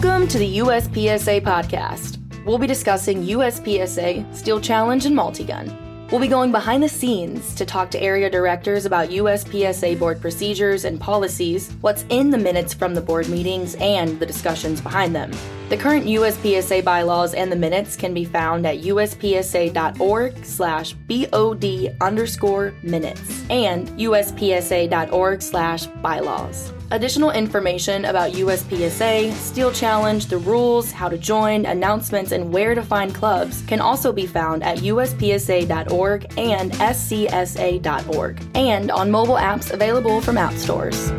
Welcome to the USPSA podcast. We'll be discussing USPSA, Steel Challenge, and Multigun. We'll be going behind the scenes to talk to area directors about USPSA board procedures and policies, what's in the minutes from the board meetings, and the discussions behind them. The current USPSA bylaws and the minutes can be found at uspsa.org/BOD_minutes and uspsa.org/bylaws. Additional information about USPSA, Steel Challenge, the rules, how to join, announcements, and where to find clubs can also be found at uspsa.org and scsa.org, and on mobile apps available from app stores.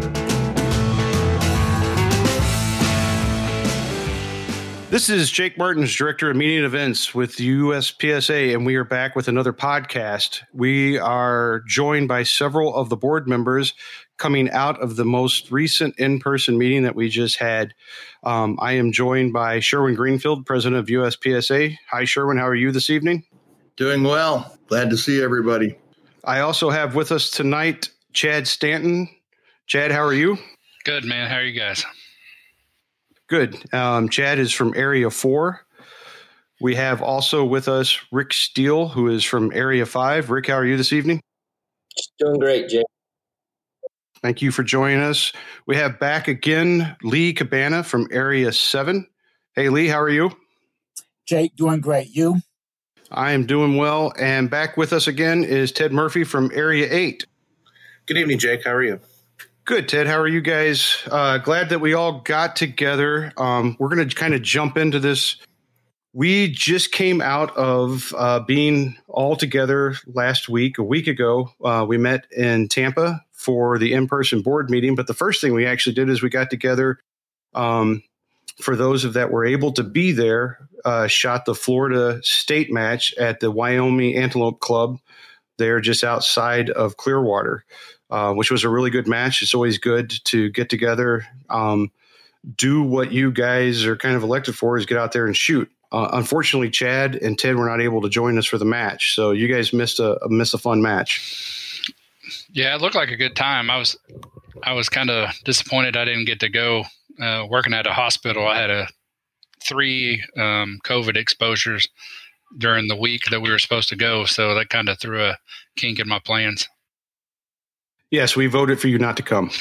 This is Jake Martins, Director of Media and Events with USPSA, and we are back with another podcast. We are joined by several of the board members coming out of the most recent in-person meeting that we just had. I am joined by Sherwin Greenfield, President of USPSA. Hi, Sherwin. How are you this evening? Doing well. Glad to see everybody. I also have with us tonight Chad Stanton. Chad, how are you? Good, man. How are you guys? Good. Chad is from Area 4. We have also with us Rick Steele, who is from Area 5. Rick, how are you this evening? Doing great, Jake. Thank you for joining us. We have back again Lee Cabana from Area 7. Hey, Lee, how are you? Jake, doing great. You? I am doing well. And back with us again is Ted Murphy from Area 8. Good evening, Jake. How are you? Good, Ted. How are you guys? Glad that we all got together. We're going to kind of jump into this. We just came out of being all together last week. A week ago, we met in Tampa for the in-person board meeting. But the first thing we actually did is we got together, for those of that were able to be there, shot the Florida State match at the Wyoming Antelope Club there just outside of Clearwater. Which was a really good match. It's always good to get together, do what you guys are kind of elected for, is get out there and shoot. Unfortunately, Chad and Ted were not able to join us for the match, so you guys missed a fun match. Yeah, it looked like a good time. I was kind of disappointed I didn't get to go. Working at a hospital, I had 3 COVID exposures during the week that we were supposed to go, so that kind of threw a kink in my plans. Yes, we voted for you not to come.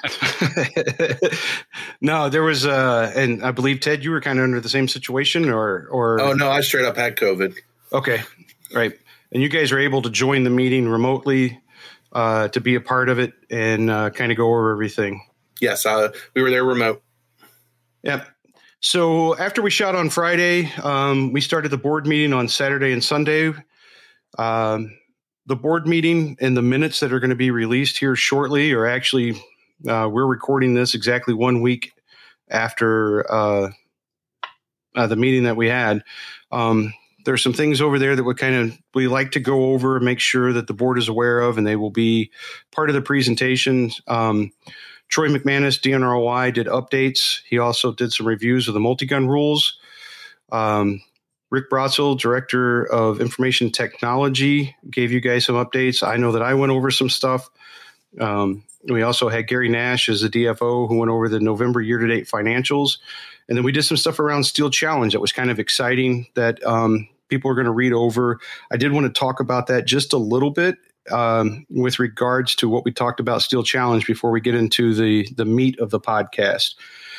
No, there was, and I believe, Ted, you were kind of under the same situation, or. Oh, no, I straight up had COVID. Okay, right. And you guys were able to join the meeting remotely to be a part of it and kind of go over everything. Yes, we were there remote. Yep. So after we shot on Friday, we started the board meeting on Saturday and Sunday. The board meeting and the minutes that are going to be released here shortly are actually, we're recording this exactly 1 week after the meeting that we had. There's some things over there that we like to go over and make sure that the board is aware of, and they will be part of the presentation. Troy McManus, DNROI, did updates. He also did some reviews of the multi-gun rules. Rick Brotzel, Director of Information Technology, gave you guys some updates. I know that I went over some stuff. We also had Gary Nash as the DFO, who went over the November year-to-date financials. And then we did some stuff around Steel Challenge that was kind of exciting that people are going to read over. I did want to talk about that just a little bit with regards to what we talked about Steel Challenge before we get into the meat of the podcast.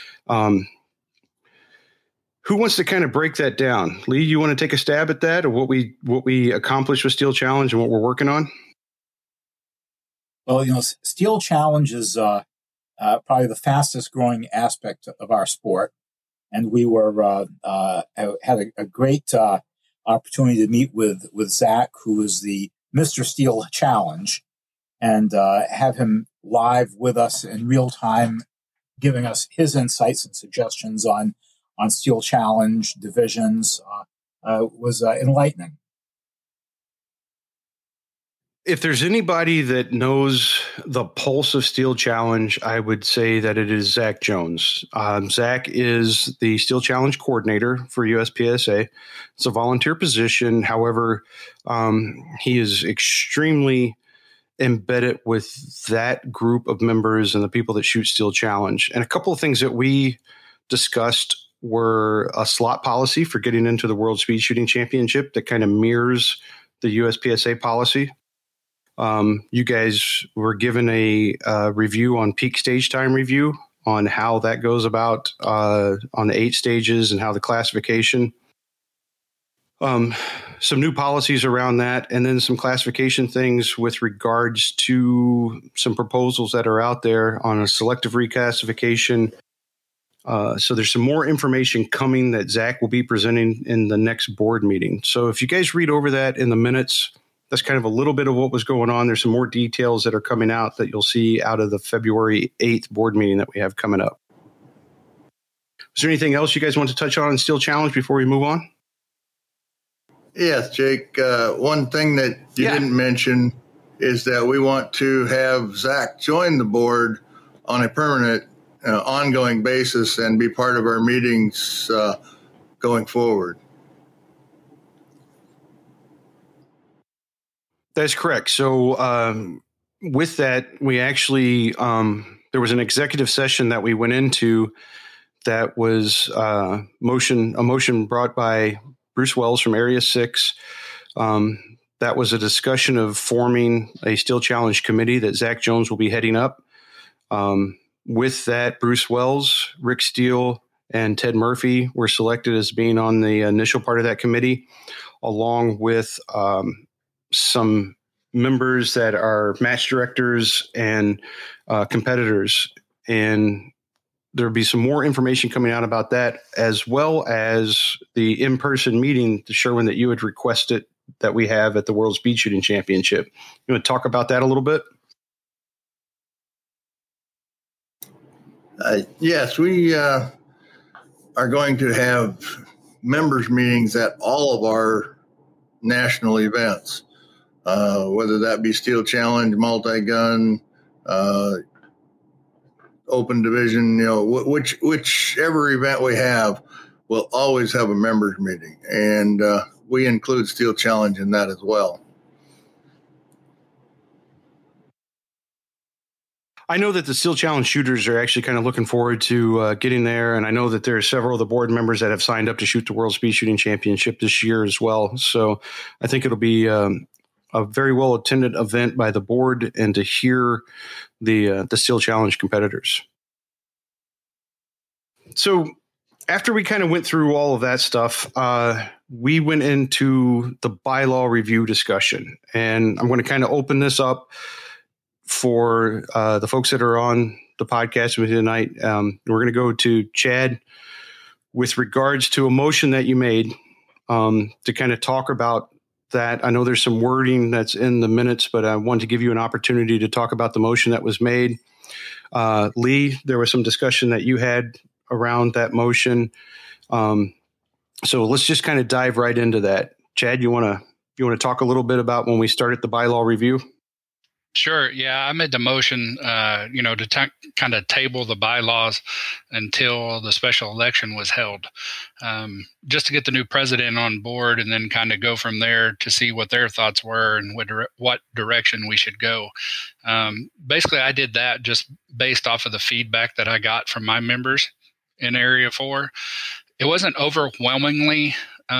Who wants to kind of break that down? Lee, you want to take a stab at that, or what we accomplished with Steel Challenge and what we're working on? Well, Steel Challenge is probably the fastest growing aspect of our sport. And we had a great opportunity to meet with Zach, who is the Mr. Steel Challenge, and have him live with us in real time, giving us his insights and suggestions on Steel Challenge divisions was enlightening. If there's anybody that knows the pulse of Steel Challenge, I would say that it is Zach Jones. Zach is the Steel Challenge coordinator for USPSA. It's a volunteer position. However, he is extremely embedded with that group of members and the people that shoot Steel Challenge. And a couple of things that we discussed were a slot policy for getting into the World Speed Shooting Championship that kind of mirrors the USPSA policy. You guys were given a review on peak stage time review on how that goes about on the 8 stages and how the classification. Some new policies around that, and then some classification things with regards to some proposals that are out there on a selective reclassification. So there's some more information coming that Zach will be presenting in the next board meeting. So if you guys read over that in the minutes, that's kind of a little bit of what was going on. There's some more details that are coming out that you'll see out of the February 8th board meeting that we have coming up. Is there anything else you guys want to touch on in Steel Challenge before we move on? Yes, Jake. One thing that you didn't mention is that we want to have Zach join the board on a permanent, ongoing basis and be part of our meetings going forward. That's correct. So with that, we actually, there was an executive session that we went into that was a motion brought by Bruce Wells from Area 6. That was a discussion of forming a Steel Challenge committee that Zach Jones will be heading up. With that, Bruce Wells, Rick Steele, and Ted Murphy were selected as being on the initial part of that committee, along with some members that are match directors and competitors. And there'll be some more information coming out about that, as well as the in-person meeting, Sherwin, that you had requested that we have at the World Speed Shooting Championship. You want to talk about that a little bit? Yes, we are going to have members meetings at all of our national events, whether that be Steel Challenge, multi-gun, open division, whichever event we have, we'll always have a members meeting. And we include Steel Challenge in that as well. I know that the Steel Challenge shooters are actually kind of looking forward to getting there. And I know that there are several of the board members that have signed up to shoot the World Speed Shooting Championship this year as well. So I think it'll be a very well attended event by the board and to hear the Steel Challenge competitors. So after we kind of went through all of that stuff, we went into the bylaw review discussion. And I'm going to kind of open this up for the folks that are on the podcast with you tonight. We're going to go to Chad with regards to a motion that you made to kind of talk about that. I know there's some wording that's in the minutes, but I wanted to give you an opportunity to talk about the motion that was made. Lee, there was some discussion that you had around that motion. So let's just kind of dive right into that. Chad, you want to talk a little bit about when we started the bylaw review? Sure. Yeah, I made the motion, to kind of table the bylaws until the special election was held, just to get the new president on board and then kind of go from there to see what their thoughts were and what direction we should go. Basically, I did that just based off of the feedback that I got from my members in Area 4. It wasn't overwhelmingly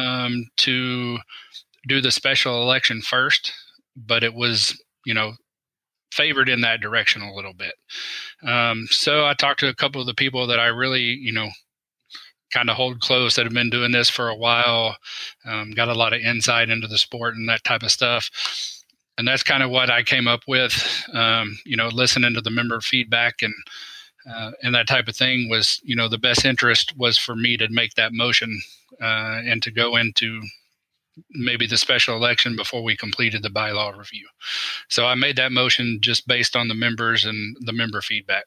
to do the special election first, but it was, favored in that direction a little bit. So I talked to a couple of the people that I really, kind of hold close that have been doing this for a while, got a lot of insight into the sport and that type of stuff. And that's kind of what I came up with, listening to the member feedback and that type of thing was, the best interest was for me to make that motion and to go into maybe the special election before we completed the bylaw review. So I made that motion just based on the members and the member feedback.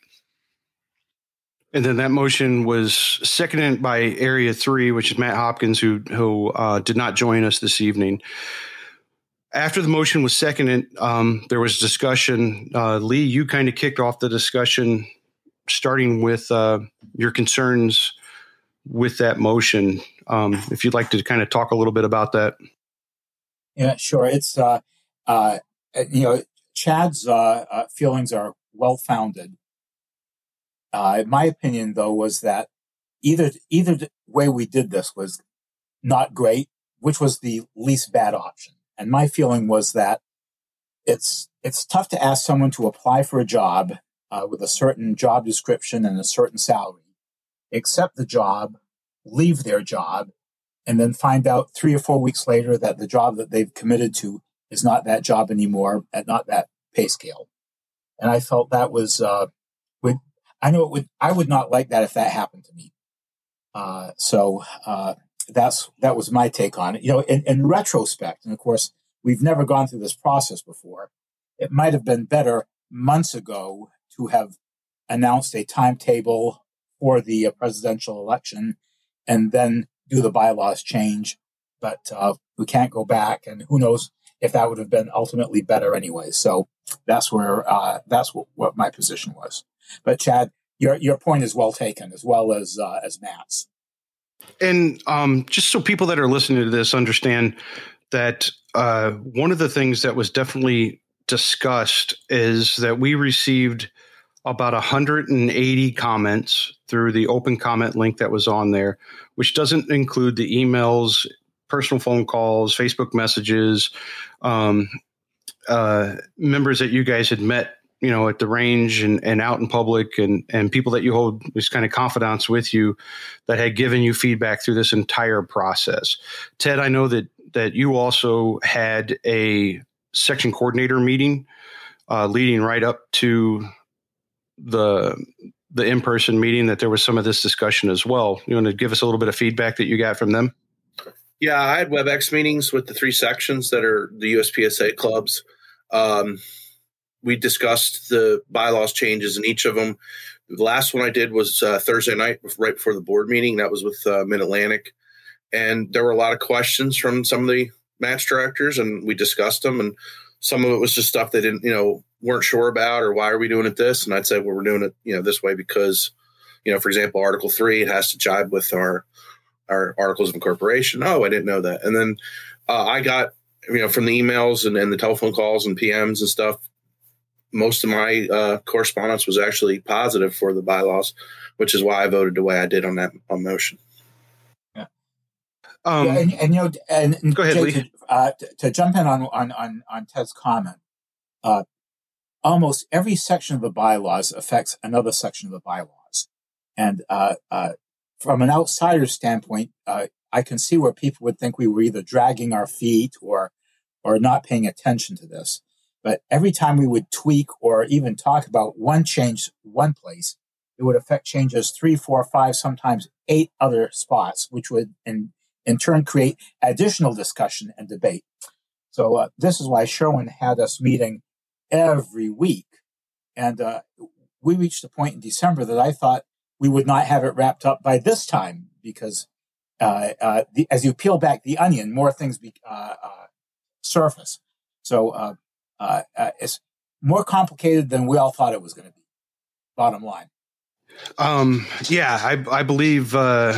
And then that motion was seconded by Area 3, which is Matt Hopkins, who did not join us this evening. After the motion was seconded, there was discussion. Lee, you kind of kicked off the discussion, starting with your concerns with that motion. If you'd like to kind of talk a little bit about that. Yeah, sure. It's, Chad's feelings are well-founded. My opinion, though, was that either way we did this was not great, which was the least bad option. And my feeling was that it's tough to ask someone to apply for a job with a certain job description and a certain salary, accept the job, leave their job, and then find out 3 or 4 weeks later that the job that they've committed to is not that job anymore, at not that pay scale. And I felt that was, I would not like that if that happened to me. So that was my take on it. In retrospect, and of course, we've never gone through this process before. It might have been better months ago to have announced a timetable for the presidential election and then do the bylaws change. But we can't go back, and who knows if that would have been ultimately better anyway. So that's where what my position was. But Chad, your point is well taken, as well as Matt's. And just so people that are listening to this understand that one of the things that was definitely discussed is that we received about 180 comments through the open comment link that was on there, which doesn't include the emails, personal phone calls, Facebook messages, members that you guys had met, at the range and out in public, and people that you hold this kind of confidants with you that had given you feedback through this entire process. Ted, I know that you also had a section coordinator meeting leading right up to the in-person meeting, that there was some of this discussion as well. You want to give us a little bit of feedback that you got from them? Yeah, I had WebEx meetings with the 3 sections that are the USPSA clubs. We discussed the bylaws changes in each of them. The last one I did was Thursday night, right before the board meeting. That was with Mid-Atlantic. And there were a lot of questions from some of the match directors, and we discussed them. And some of it was just stuff they didn't, weren't sure about, or why are we doing it this? And I'd say, well, we're doing it, this way because, for example, Article 3, it has to jibe with our Articles of Incorporation. Oh, I didn't know that. And then I got, from the emails and the telephone calls and PMs and stuff, most of my correspondence was actually positive for the bylaws, which is why I voted the way I did on that motion. Yeah. Go ahead, Jay, Lee. To jump in on Ted's comment, almost every section of the bylaws affects another section of the bylaws. And from an outsider's standpoint, I can see where people would think we were either dragging our feet or not paying attention to this. But every time we would tweak or even talk about one change one place, it would affect changes 3, 4, 5, sometimes 8 other spots, which would in turn create additional discussion and debate. So this is why Sherwin had us meeting every week. And we reached a point in December that I thought we would not have it wrapped up by this time, because as you peel back the onion, more things surface. So it's more complicated than we all thought it was going to be. Bottom line. I believe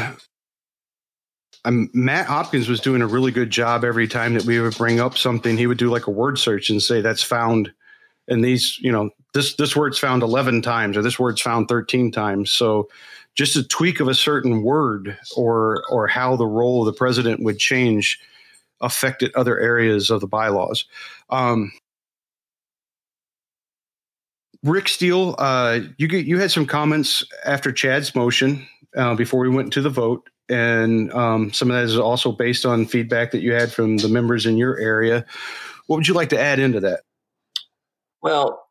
Matt Hopkins was doing a really good job. Every time that we would bring up something, he would do like a word search and say that's found in these, this word's found 11 times or this word's found 13 times. So just a tweak of a certain word or how the role of the president would change affected other areas of the bylaws. Rick Steele, you had some comments after Chad's motion before we went to the vote, and some of that is also based on feedback that you had from the members in your area. What would you like to add into that? Well,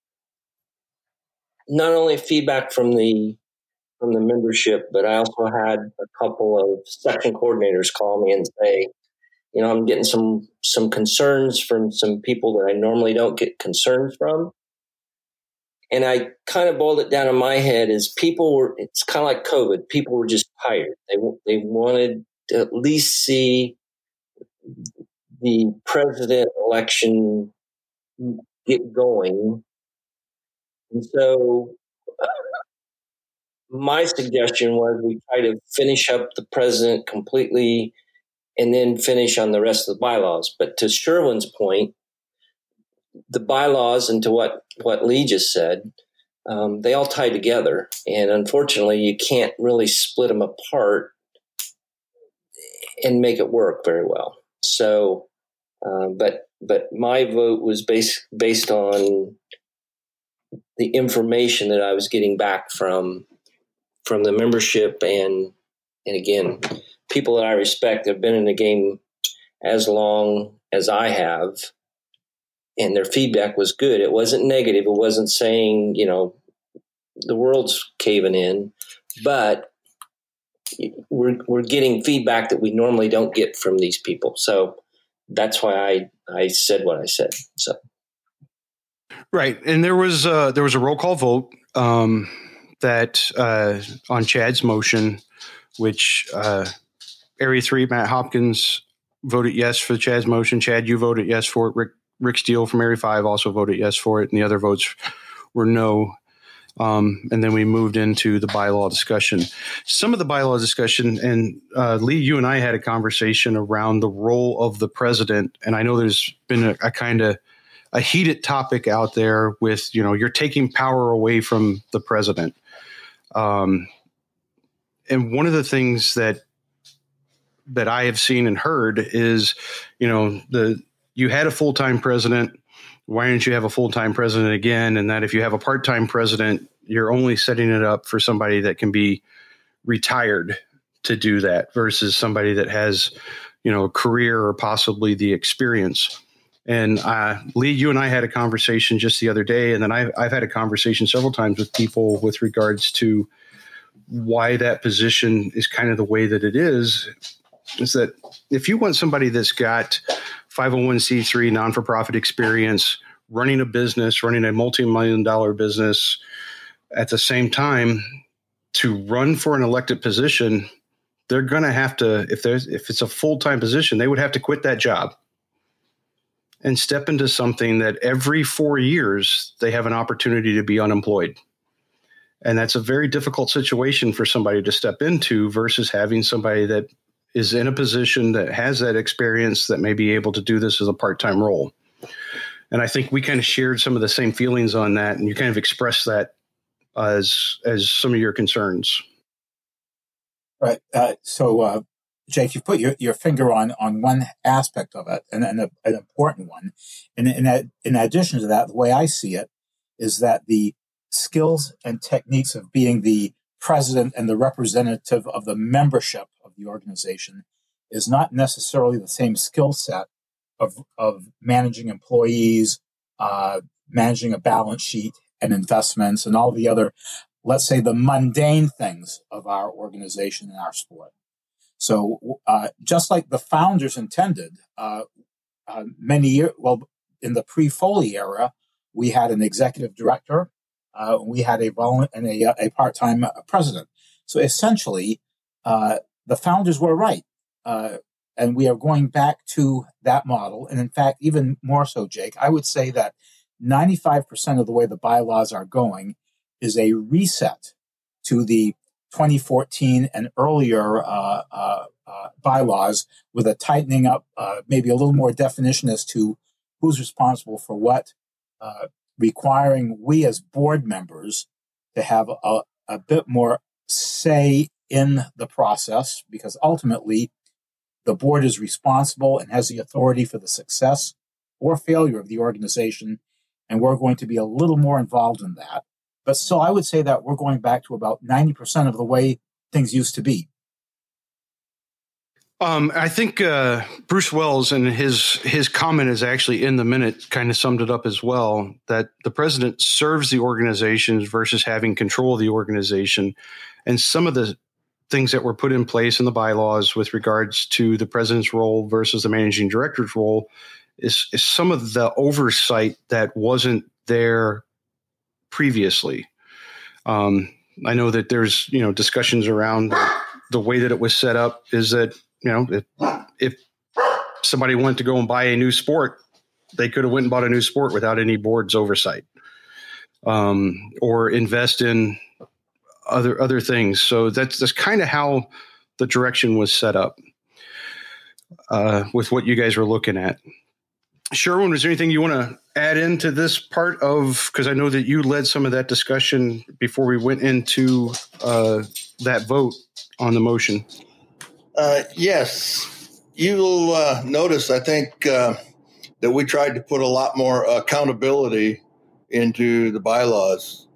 not only feedback from the membership, but I also had a couple of section coordinators call me and say, I'm getting some concerns from some people that I normally don't get concerns from. And I kind of boiled it down in my head as it's kind of like COVID. People were just tired. They wanted to at least see the president election get going. And so my suggestion was we try to finish up the president completely and then finish on the rest of the bylaws. But to Sherwin's point, the bylaws and to what Lee just said, they all tie together. And unfortunately, you can't really split them apart and make it work very well. So, but my vote was based on the information that I was getting back from the membership, and again, people that I respect have been in the game as long as I have, and their feedback was good. It wasn't negative. It wasn't saying, the world's caving in, but we're getting feedback that we normally don't get from these people. So that's why I said what I said. So. Right. And there was a roll call vote that on Chad's motion, which Area 3, Matt Hopkins voted yes for Chad's motion. Chad, you voted yes for it. Rick Steele from Area 5 also voted yes for it. And the other votes were no. And then we moved into the bylaw discussion. Some of the bylaw discussion, and Lee, you and I had a conversation around the role of the president. And I know there's been a kind of a heated topic out there with, you're taking power away from the president. And one of the things that I have seen and heard is, you had a full-time president. Why didn't you have a full-time president again? And that if you have a part-time president, you're only setting it up for somebody that can be retired to do that versus somebody that has, a career or possibly the experience. And Lee, you and I had a conversation just the other day, and then I've had a conversation several times with people with regards to why that position is kind of the way that it is that if you want somebody that's got 501c3 non-for-profit experience, running a business, running a multi-million-dollar business at the same time to run for an elected position, they're going to have to, if it's a full-time position, they would have to quit that job and step into something that every 4 years they have an opportunity to be unemployed. And that's a very difficult situation for somebody to step into versus having somebody that is in a position that has that experience that may be able to do this as a part-time role. And I think we kind of shared some of the same feelings on that, and you kind of expressed that as some of your concerns. Right. So, Jake, you put your finger on one aspect of it, and an important one. And in addition to that, the way I see it is that the skills and techniques of being the president and the representative of the membership of the organization is not necessarily the same skill set of managing employees, managing a balance sheet and investments and all the other, let's say, the mundane things of our organization and our sport. So just like the founders intended, many years, in the pre-Foley era, we had an executive director, we had a part-time president. So essentially, the founders were right. And we are going back to that model. And in fact, even more so, Jake, I would say that 95% of the way the bylaws are going is a reset to the 2014 and earlier bylaws with a tightening up, maybe a little more definition as to who's responsible for what, requiring we as board members to have a bit more say in the process, because ultimately the board is responsible and has the authority for the success or failure of the organization, and we're going to be a little more involved in that. But still, I would say that we're going back to about 90% of the way things used to be. I think Bruce Wells and his comment is actually in the minute kind of summed it up as well, that the president serves the organization versus having control of the organization. And some of the things that were put in place in the bylaws with regards to the president's role versus the managing director's role is some of the oversight that wasn't there previously. I know that there's, discussions around the way that it was set up is that, if somebody wanted to go and buy a new sport, they could have went and bought a new sport without any board's oversight, or invest in other things. So that's kind of how the direction was set up with what you guys were looking at. Sherwin, is there anything you want to add into this part of, because I know that you led some of that discussion before we went into that vote on the motion? Yes. You'll notice, I think, that we tried to put a lot more accountability into the bylaws.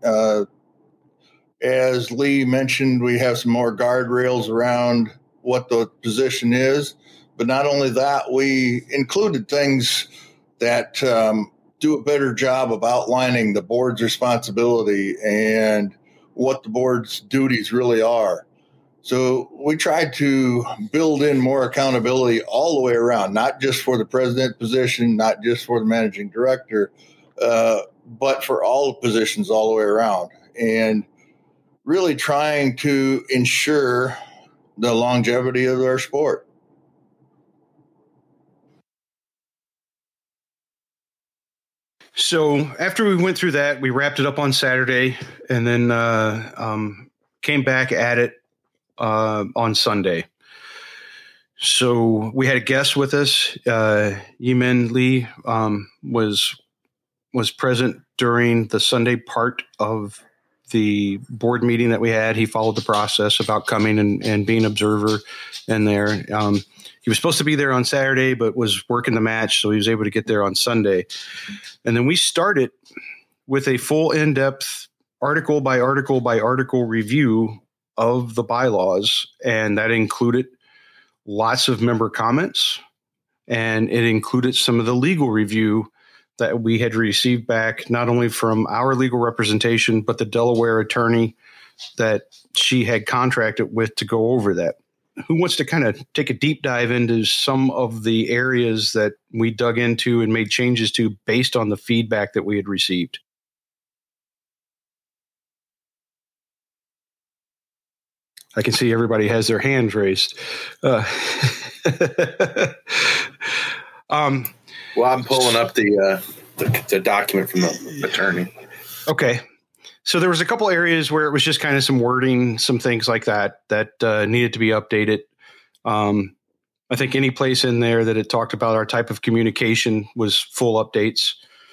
As Lee mentioned, we have some more guardrails around what the position is. But not only that, we included things that do a better job of outlining the board's responsibility and what the board's duties really are. So we tried to build in more accountability all the way around, not just for the president position, not just for the managing director, but for all the positions all the way around. And really trying to ensure the longevity of our sport. So after we went through that, we wrapped it up on Saturday and then came back at it on Sunday. So we had a guest with us. Yemin Lee was present during the Sunday part of the board meeting that we had. He followed the process about coming and being observer in there. He was supposed to be there on Saturday, but was working the match, so he was able to get there on Sunday. And then we started with a full in-depth article by article by article review of the bylaws, and that included lots of member comments, and it included some of the legal review that we had received back, not only from our legal representation, but the Delaware attorney that she had contracted with to go over that. Who wants to kind of take a deep dive into some of the areas that we dug into and made changes to based on the feedback that we had received? I can see everybody has their hands raised. Well, I'm pulling up the document from the attorney. Okay. So there was a couple areas where it was just kind of some wording, some things like that needed to be updated. I think any place in there that it talked about our type of communication was full updates,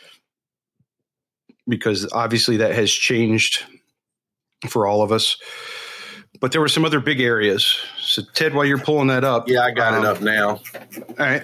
because obviously that has changed for all of us. But there were some other big areas. So Ted, while you're pulling that up. Yeah, I got it up now. All right.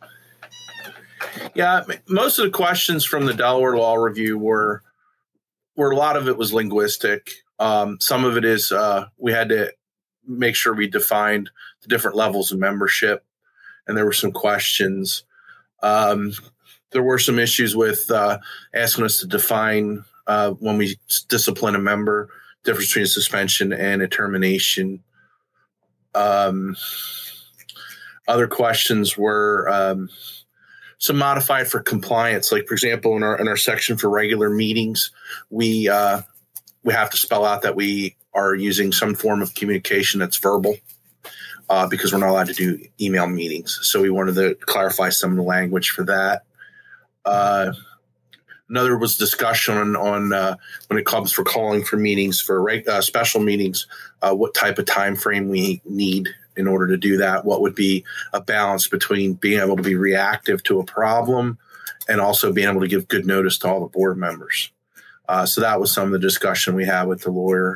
Yeah, most of the questions from the Delaware Law Review were a lot of it was linguistic. Some of it is we had to make sure we defined the different levels of membership, and there were some questions. There were some issues with asking us to define when we discipline a member, difference between a suspension and a termination. Other questions were some modified for compliance. Like, for example, in our section for regular meetings, we have to spell out that we are using some form of communication that's verbal, because we're not allowed to do email meetings. So we wanted to clarify some of the language for that. Another was discussion on when it comes for calling for meetings, for special meetings, what type of time frame we need in order to do that. What would be a balance between being able to be reactive to a problem and also being able to give good notice to all the board members. So that was some of the discussion we had with the lawyer.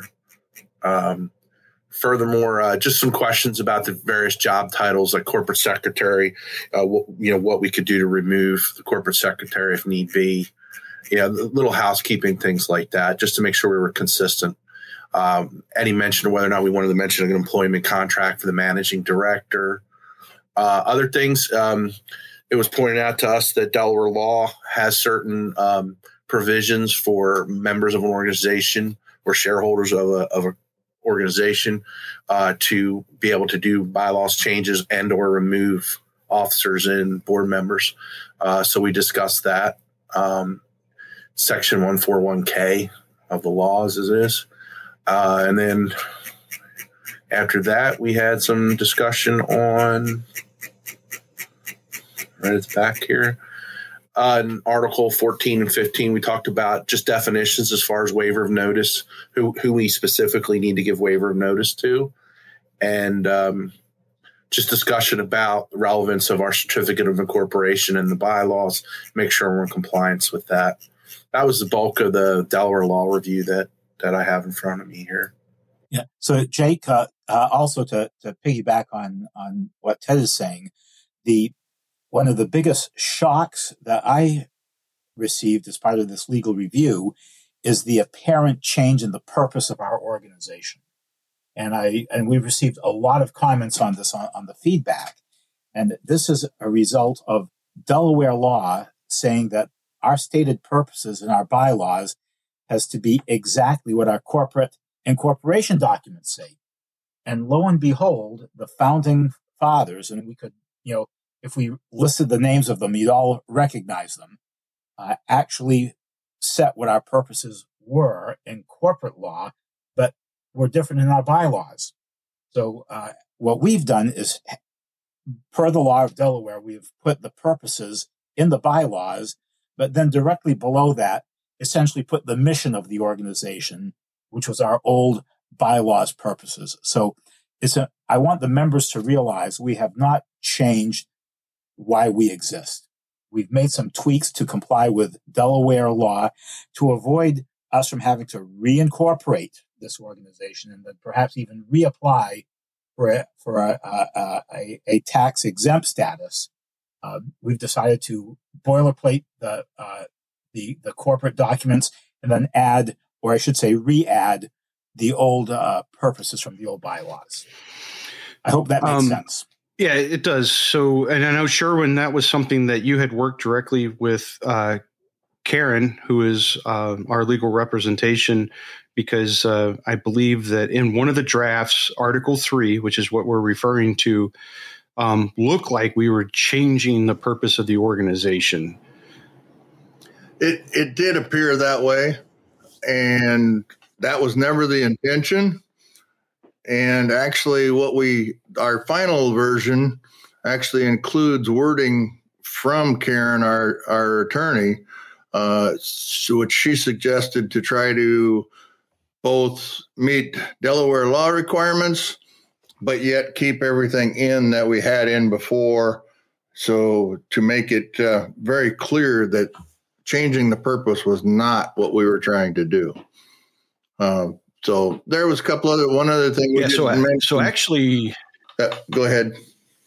Furthermore, just some questions about the various job titles, like corporate secretary, what we could do to remove the corporate secretary if need be. Little housekeeping things like that, just to make sure we were consistent. Any mention of whether or not we wanted to mention an employment contract for the managing director. Other things, it was pointed out to us that Delaware law has certain provisions for members of an organization or shareholders of an organization to be able to do bylaws changes and or remove officers and board members. So we discussed that. Section 141K of the laws as is. And then after that, we had some discussion on, right at the back here, in Article 14 and 15, we talked about just definitions as far as waiver of notice, who we specifically need to give waiver of notice to, and just discussion about the relevance of our certificate of incorporation and the bylaws, make sure we're in compliance with that. That was the bulk of the Delaware law review that I have in front of me here. Yeah. So, Jake, also to piggyback on what Ted is saying, one of the biggest shocks that I received as part of this legal review is the apparent change in the purpose of our organization. And we received a lot of comments on this on the feedback. And this is a result of Delaware law saying that our stated purposes in our bylaws has to be exactly what our corporate incorporation documents say. And lo and behold, the founding fathers, and we could, if we listed the names of them, you'd all recognize them, actually set what our purposes were in corporate law, but were different in our bylaws. So what we've done is, per the law of Delaware, we've put the purposes in the bylaws, but then directly below that, essentially put the mission of the organization, which was our old bylaws purposes. So I want the members to realize we have not changed why we exist. We've made some tweaks to comply with Delaware law to avoid us from having to reincorporate this organization and then perhaps even reapply for a tax exempt status. We've decided to boilerplate the corporate documents and then add, or I should say re-add, the old purposes from the old bylaws. I hope that makes sense. Yeah, it does. So, and I know, Sherwin, that was something that you had worked directly with Karen, who is our legal representation, because I believe that in one of the drafts, Article 3, which is what we're referring to, looked like we were changing the purpose of the organization. It did appear that way, and that was never the intention. And actually, our final version actually includes wording from Karen, our attorney, which she suggested to try to both meet Delaware law requirements, but yet keep everything in that we had in before. So to make it very clear that changing the purpose was not what we were trying to do. So there was one other thing. So actually, go ahead.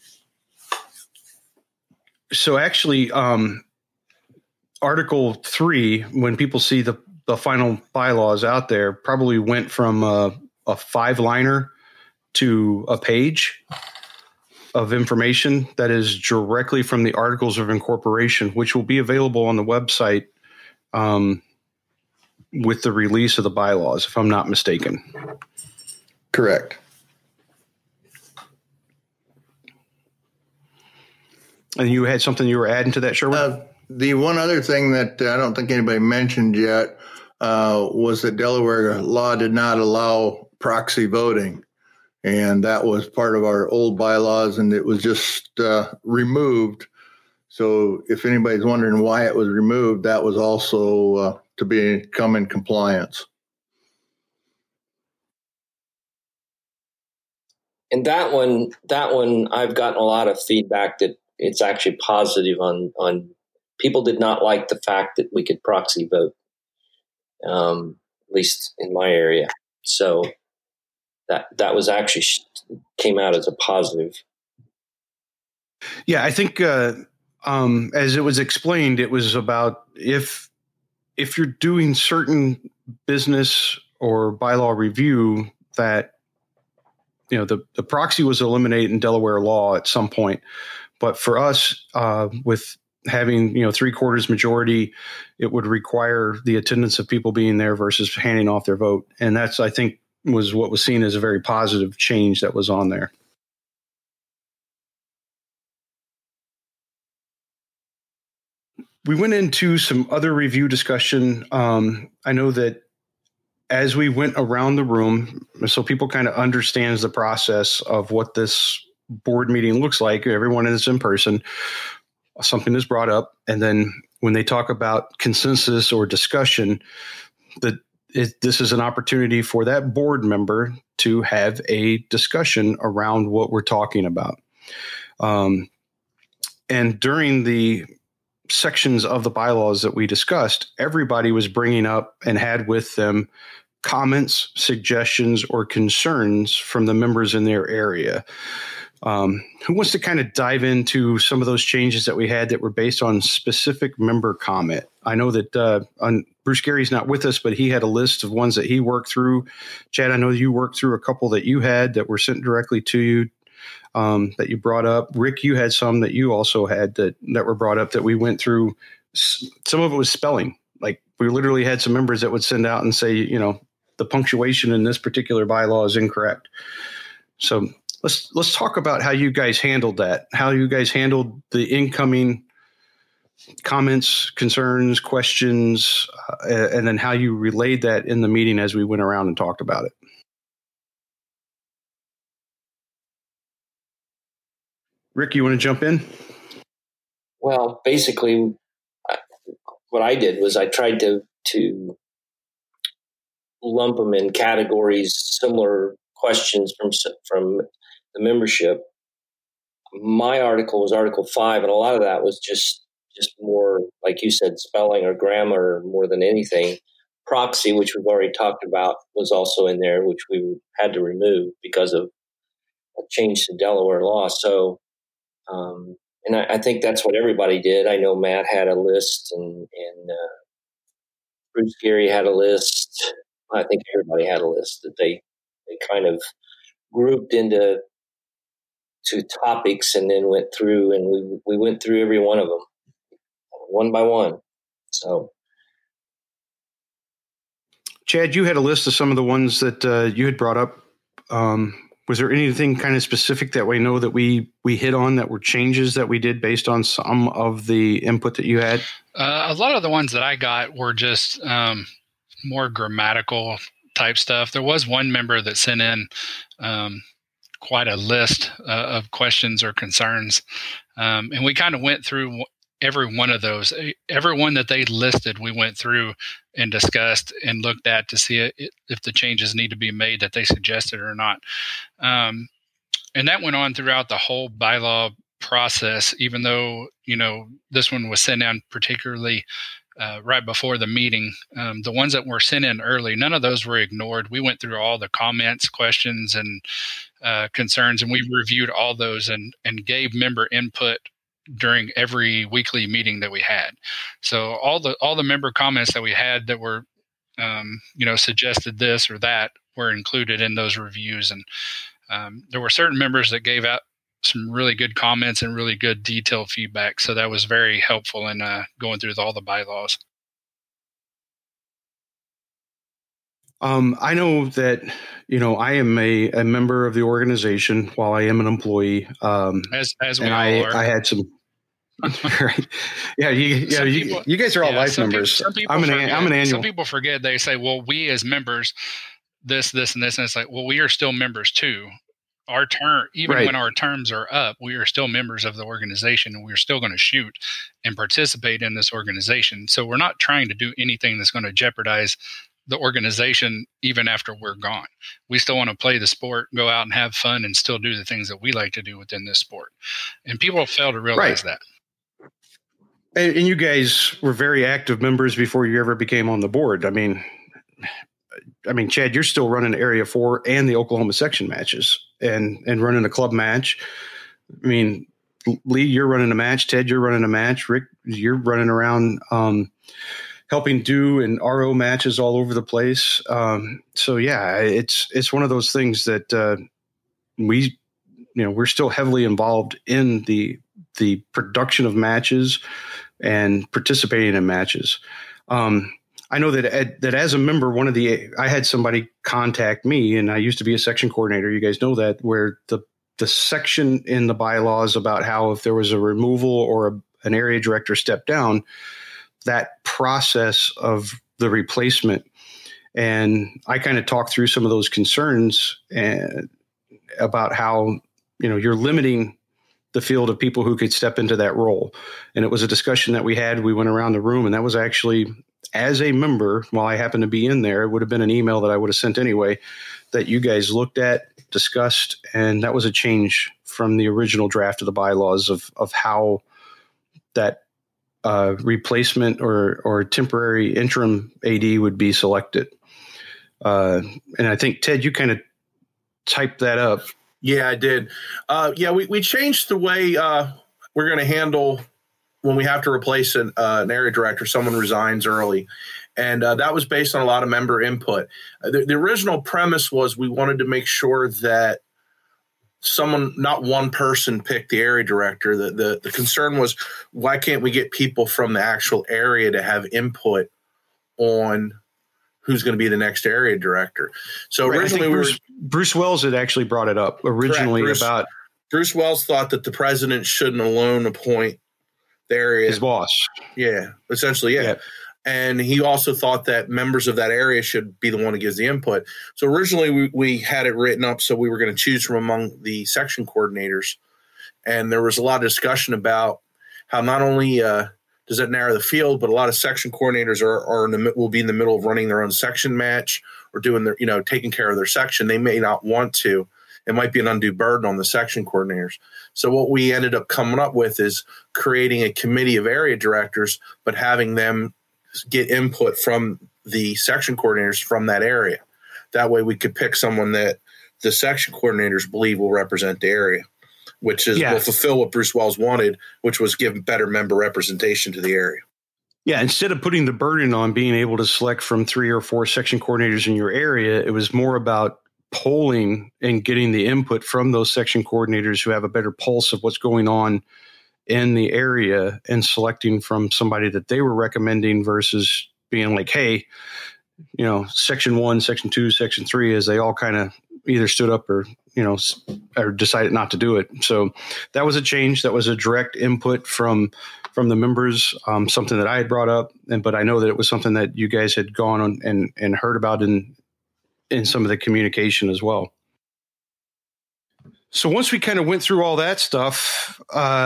So actually, Article 3, when people see the final bylaws out there, probably went from a 5-liner to a page of information that is directly from the Articles of Incorporation, which will be available on the website with the release of the bylaws, if I'm not mistaken. Correct. And you had something you were adding to that, Sherwin? The one other thing that I don't think anybody mentioned yet was that Delaware law did not allow proxy voting. And that was part of our old bylaws, and it was just removed. So if anybody's wondering why it was removed, that was also to become in compliance. And that one, I've gotten a lot of feedback that it's actually positive on people did not like the fact that we could proxy vote, at least in my area. So that was actually came out as a positive. Yeah, I think as it was explained, it was about if you're doing certain business or bylaw review, that the proxy was eliminated in Delaware law at some point. But for us, with having 3/4 majority, it would require the attendance of people being there versus handing off their vote, and that's, I think, was what was seen as a very positive change that was on there. We went into some other review discussion. I know that as we went around the room, so people kind of understands the process of what this board meeting looks like. Everyone is in person. Something is brought up, and then when they talk about consensus or discussion, this is an opportunity for that board member to have a discussion around what we're talking about. And during the sections of the bylaws that we discussed, everybody was bringing up and had with them comments, suggestions, or concerns from the members in their area. Who wants to kind of dive into some of those changes that we had that were based on specific member comment? I know that Bruce Gary's not with us, but he had a list of ones that he worked through. Chad, I know you worked through a couple that you had that were sent directly to you that you brought up. Rick, you had some that you also had that were brought up that we went through. Some of it was spelling. Like we literally had some members that would send out and say, the punctuation in this particular bylaw is incorrect. So let's talk about how you guys handled that, how you guys handled the incoming comments, concerns, questions, and then how you relayed that in the meeting as we went around and talked about it. Rick, you want to jump in? Well, basically, what I did was I tried to lump them in categories, similar questions from the membership. My article was Article 5, and a lot of that was just more, like you said, spelling or grammar more than anything. Proxy, which we've already talked about, was also in there, which we had to remove because of a change to Delaware law. So, and I think that's what everybody did. I know Matt had a list, and Bruce Gary had a list. I think everybody had a list that they kind of grouped into topics and then went through, and we went through every one of them one by one. So, Chad, you had a list of some of the ones that you had brought up. Was there anything kind of specific that we know that we hit on that were changes that we did based on some of the input that you had? A lot of the ones that I got were just more grammatical type stuff. There was one member that sent in quite a list of questions or concerns. And we kind of went through every one of those. Every one that they listed, we went through and discussed and looked at to see if the changes need to be made that they suggested or not. And that went on throughout the whole bylaw process, even though, this one was sent down particularly right before the meeting. The ones that were sent in early, none of those were ignored. We went through all the comments, questions, and concerns, and we reviewed all those and gave member input during every weekly meeting that we had. So all the member comments that we had that were, suggested this or that were included in those reviews. And there were certain members that gave out some really good comments and really good detailed feedback. So that was very helpful in going through all the bylaws. I know that, I am a member of the organization while I am an employee. As we all are. I had some. Right. Yeah. You guys are all life members. I'm an annual. Some people forget. They say, well, we as members, this, and this. And it's like, well, we are still members too. Our term, even when our terms are up, we are still members of the organization, and we're still going to shoot and participate in this organization. So we're not trying to do anything that's going to jeopardize the organization even after we're gone. We still want to play the sport, go out and have fun, and still do the things that we like to do within this sport. And people fail to realize that. And you guys were very active members before you ever became on the board. I mean, Chad, you're still running Area 4 and the Oklahoma section matches and running a club match. I mean, Lee, you're running a match. Ted, you're running a match. Rick, you're running around helping do and RO matches all over the place. So yeah, it's one of those things that we're still heavily involved in the production of matches and participating in matches. I know that as a member, I had somebody contact me, and I used to be a section coordinator. You guys know that, where the section in the bylaws about how if there was a removal or an area director stepped down, that process of the replacement. And I kind of talked through some of those concerns and about how, you're limiting the field of people who could step into that role. And it was a discussion that we had. We went around the room, and that was actually as a member, while I happen to be in there, it would have been an email that I would have sent anyway, that you guys looked at, discussed, and that was a change from the original draft of the bylaws of how that replacement or temporary interim AD would be selected. And I think, Ted, you kind of typed that up. Yeah, I did. We changed the way we're going to handle when we have to replace an area director, someone resigns early. And that was based on a lot of member input. The original premise was we wanted to make sure that someone, not one person, picked the area director. The concern was, why can't we get people from the actual area to have input on who's going to be the next area director? So originally, Bruce Wells had actually brought it up originally. Bruce Wells thought that the president shouldn't alone appoint the area, his boss. Yeah, essentially, yeah. And he also thought that members of that area should be the one who gives the input. So originally we had it written up so we were going to choose from among the section coordinators. And there was a lot of discussion about how not only does that narrow the field, but a lot of section coordinators will be in the middle of running their own section match or doing their, taking care of their section. They may not want to. It might be an undue burden on the section coordinators. So what we ended up coming up with is creating a committee of area directors, but having them get input from the section coordinators from that area. That way we could pick someone that the section coordinators believe will represent the area, which is will fulfill what Bruce Wells wanted, which was give better member representation to the area. Yeah, instead of putting the burden on being able to select from 3 or 4 section coordinators in your area, it was more about polling and getting the input from those section coordinators who have a better pulse of what's going on in the area and selecting from somebody that they were recommending versus being like, hey, section 1, section 2, section 3, as they all kind of either stood up or decided not to do it. So that was a change. That was a direct input from the members, something that I had brought up. But I know that it was something that you guys had gone on and heard about in some of the communication as well. So once we kind of went through all that stuff,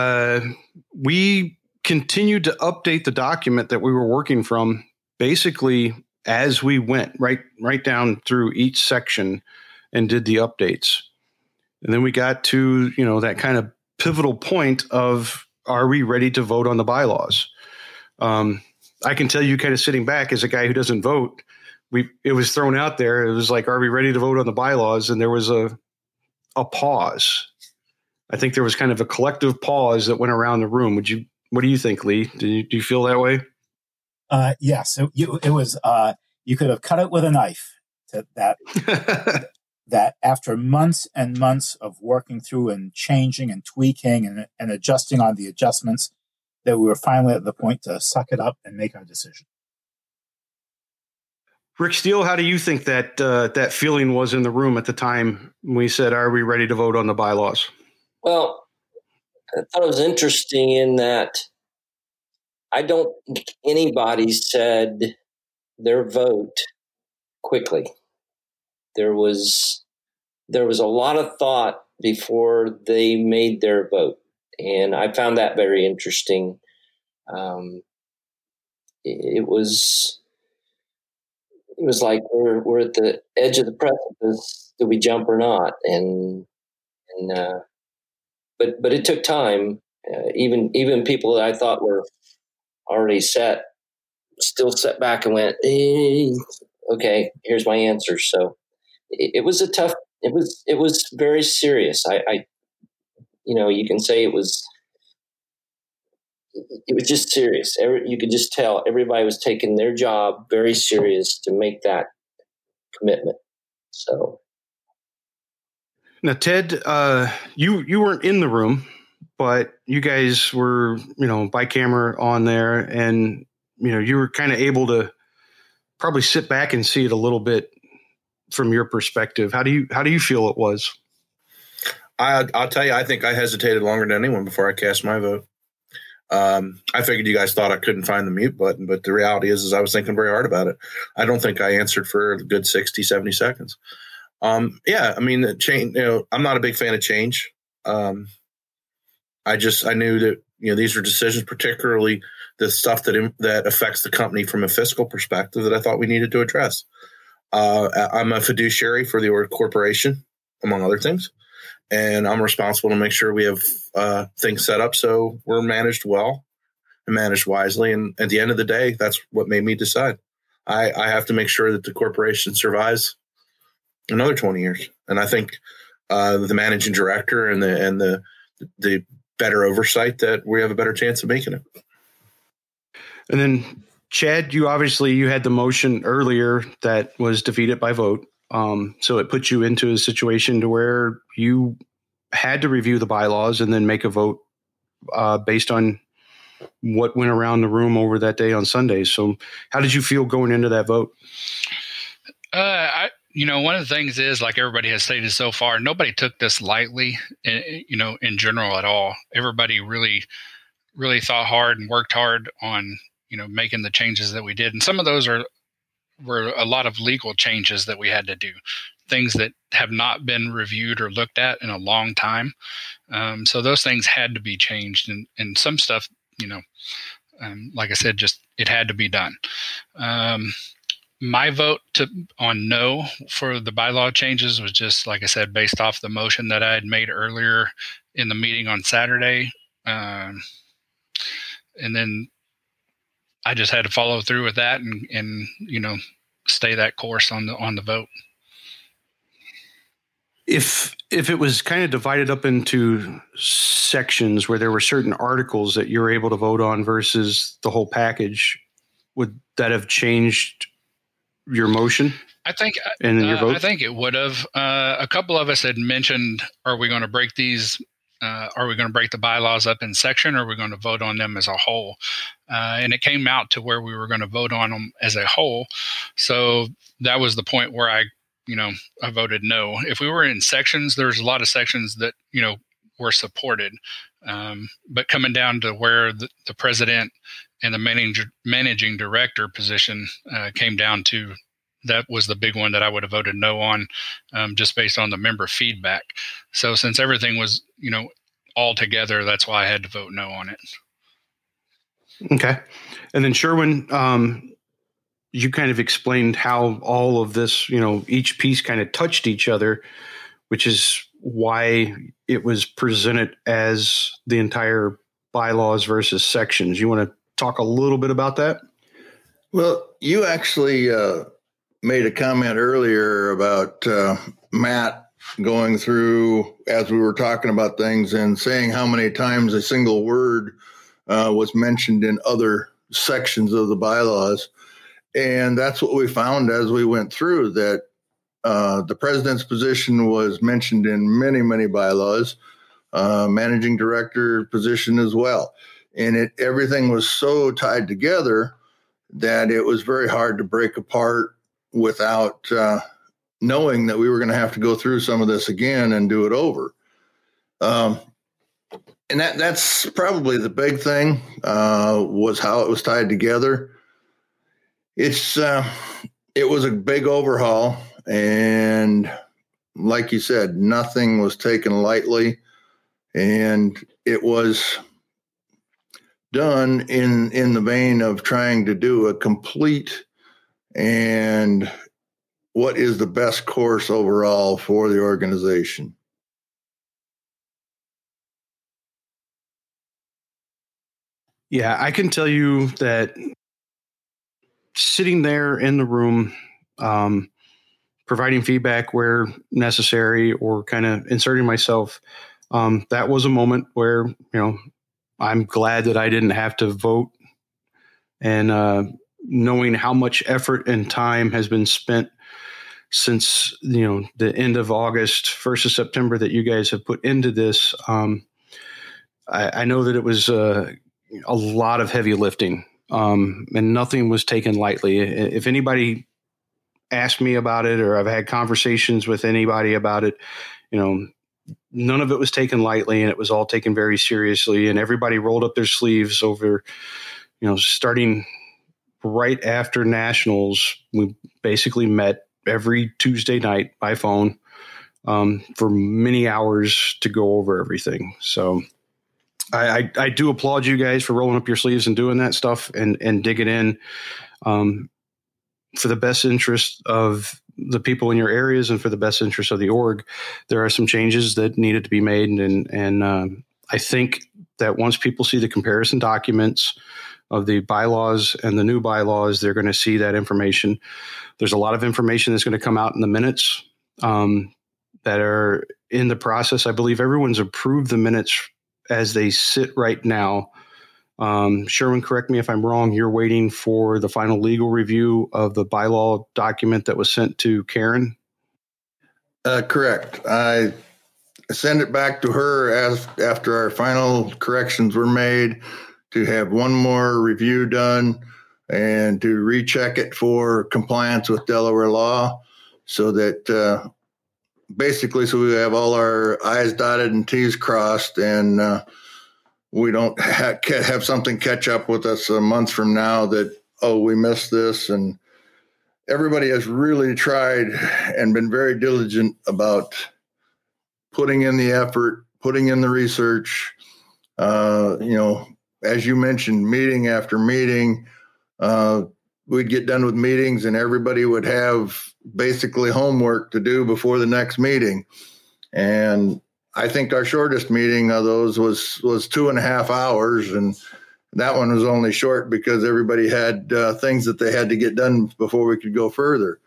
we continued to update the document that we were working from basically as we went right down through each section and did the updates. And then we got to, that kind of pivotal point of, are we ready to vote on the bylaws? I can tell you, kind of sitting back as a guy who doesn't vote, it was thrown out there. It was like, are we ready to vote on the bylaws? And there was a pause. I think there was kind of a collective pause that went around the room. What do you think, Lee? Do you feel that way? Yes. It was, you could have cut it with a knife that after months and months of working through and changing and tweaking and adjusting on the adjustments, that we were finally at the point to suck it up and make our decision. Rick Steele, how do you think that that feeling was in the room at the time when we said, are we ready to vote on the bylaws? Well, I thought it was interesting in that I don't think anybody said their vote quickly. There was a lot of thought before they made their vote, and I found that very interesting. It was like we're at the edge of the precipice. Do we jump or not? But it took time. Even people that I thought were already set still sat back and went, okay, here's my answer. So it was it was very serious. I you can say it was just serious. You could just tell everybody was taking their job very serious to make that commitment. So now, Ted, you weren't in the room, but you guys were, by camera on there, and you were kind of able to probably sit back and see it a little bit from your perspective. How do you feel it was? I'll tell you, I think I hesitated longer than anyone before I cast my vote. I figured you guys thought I couldn't find the mute button, but the reality is I was thinking very hard about it. I don't think I answered for a good 60, 70 seconds. The change, I'm not a big fan of change. I knew that, these are decisions, particularly the stuff that affects the company from a fiscal perspective that I thought we needed to address. I'm a fiduciary for the corporation, among other things, and I'm responsible to make sure we have things set up so we're managed well and managed wisely. And at the end of the day, that's what made me decide. I have to make sure that the corporation survives another 20 years. And I think the managing director and the better oversight, that we have a better chance of making it. And then, Chad, you had the motion earlier that was defeated by vote. So it put you into a situation to where you had to review the bylaws and then make a vote based on what went around the room over that day on Sunday. So how did you feel going into that vote? One of the things is, like everybody has stated so far, nobody took this lightly, in general at all. Everybody really, really thought hard and worked hard on, making the changes that we did. And some of those were a lot of legal changes that we had to do, things that have not been reviewed or looked at in a long time. So those things had to be changed, and some stuff, like I said, just it had to be done. My vote on no for the bylaw changes was just, like I said, based off the motion that I had made earlier in the meeting on Saturday. And then I just had to follow through with that and stay that course on the vote. If it was kind of divided up into sections where there were certain articles that you were able to vote on versus the whole package, would that have changed your motion? I think, and your vote? I think it would have. A couple of us had mentioned, are we going to break these? Are we going to break the bylaws up in section, or are we going to vote on them as a whole? And it came out to where we were going to vote on them as a whole. So that was the point where I voted no. If we were in sections, there's a lot of sections that, were supported. But coming down to where the president and the managing director position came down to, that was the big one that I would have voted no on, just based on the member feedback. So since everything was, all together, that's why I had to vote no on it. Okay. And then Sherwin, you kind of explained how all of this, each piece kind of touched each other, which is why it was presented as the entire bylaws versus sections. You want to talk a little bit about that? Well, you actually made a comment earlier about Matt going through, as we were talking about things, and saying how many times a single word was mentioned in other sections of the bylaws. And that's what we found as we went through, that the president's position was mentioned in many, many bylaws, managing director position as well. And everything was so tied together that it was very hard to break apart without knowing that we were going to have to go through some of this again and do it over. And that's probably the big thing, was how it was tied together. It was a big overhaul, and like you said, nothing was taken lightly, and it was done in the vein of trying to do a complete and what is the best course overall for the organization. Yeah, I can tell you that sitting there in the room, providing feedback where necessary, or kind of inserting myself, that was a moment where, I'm glad that I didn't have to vote. And knowing how much effort and time has been spent since, the end of August, 1st of September, that you guys have put into this, I know that it was a lot of heavy lifting, and nothing was taken lightly. If anybody asked me about it, or I've had conversations with anybody about it, none of it was taken lightly, and it was all taken very seriously, and everybody rolled up their sleeves over, starting right after nationals. We basically met every Tuesday night by phone, for many hours to go over everything. So I do applaud you guys for rolling up your sleeves and doing that stuff and digging in for the best interest of the people in your areas and for the best interest of the org. There are some changes that needed to be made. And I think that once people see the comparison documents of the bylaws and the new bylaws, they're going to see that information. There's a lot of information that's going to come out in the minutes that are in the process. I believe everyone's approved the minutes as they sit right now. Sherwin, correct me if I'm wrong. You're waiting for the final legal review of the bylaw document that was sent to Karen? Correct. I send it back to her after our final corrections were made to have one more review done and to recheck it for compliance with Delaware law so that basically so we have all our I's dotted and T's crossed and we don't have something catch up with us a month from now that, oh, we missed this. And everybody has really tried and been very diligent about putting in the effort, putting in the research. As you mentioned, meeting after meeting, we'd get done with meetings and everybody would have basically homework to do before the next meeting. And I think our shortest meeting of those was 2.5 hours. And that one was only short because everybody had things that they had to get done before we could go further.